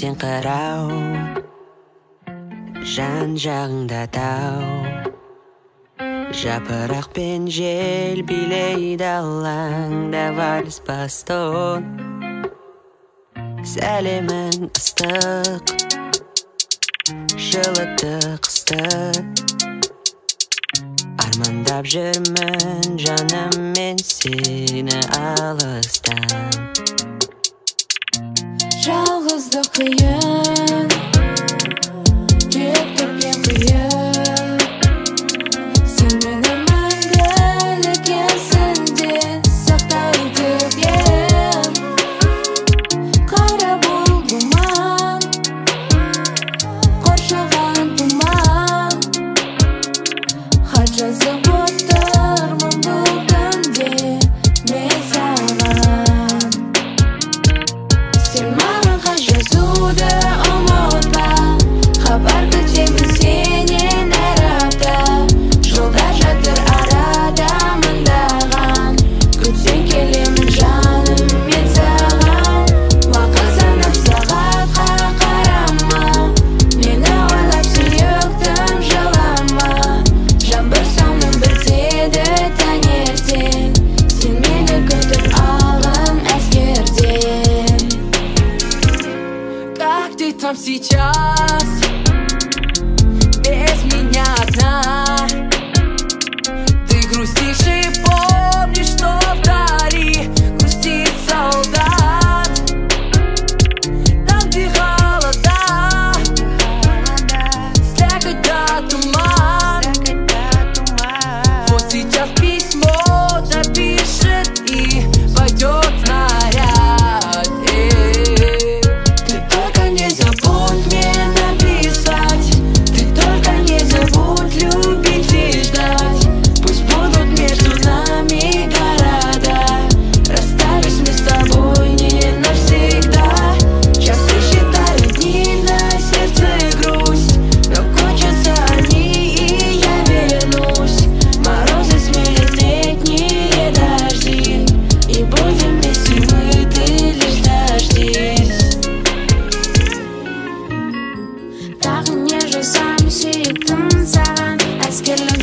сен қарау, жан жағыңда тау, жапырақ пен жел билейді алаңда вальс бастон. Сәлемің ыстық, жылытты қысты, армандап жүрмін жаным мен сені алыстан. Жалғыздық қиын, кетіп мен қиын, сен мені мәңгілік есімде сақтайтып ем. Қара бұлбұлман, қоршаған тұман, хат жазып отырмын бұл күнде мен саған. Сен маған хат жазуды ұмытпа, хабар күтемін сенен әр апта. Жылдар жатыр арада мыңдаған, күтсең келемін жаным мен саған. Уақыт санап сағатқа қарама, мені ойлап сүйіктім жылама. Жаңбыр соңын бітеді таңертең, сен мені күтіп алым әскерден. Как ты там сейчас, без меня одна? Ты грустишь и помнишь, что вдали грустит солдат. Там, где холода, слякоть да туман. Вот сейчас письмо напишет и пойдет снаряд. Ты только не забудь мне написать, ты только не забудь любить и ждать. Пусть будут между нами города, расстались мы с тобой не навсегда. Часы считают дни, на сердце грусть, но кончатся они, и я вернусь. Морозы сменят летние дожди, и будем вместе мы, ты лишь дождись. Тағы не жазам сүйіктім саған, әскерлік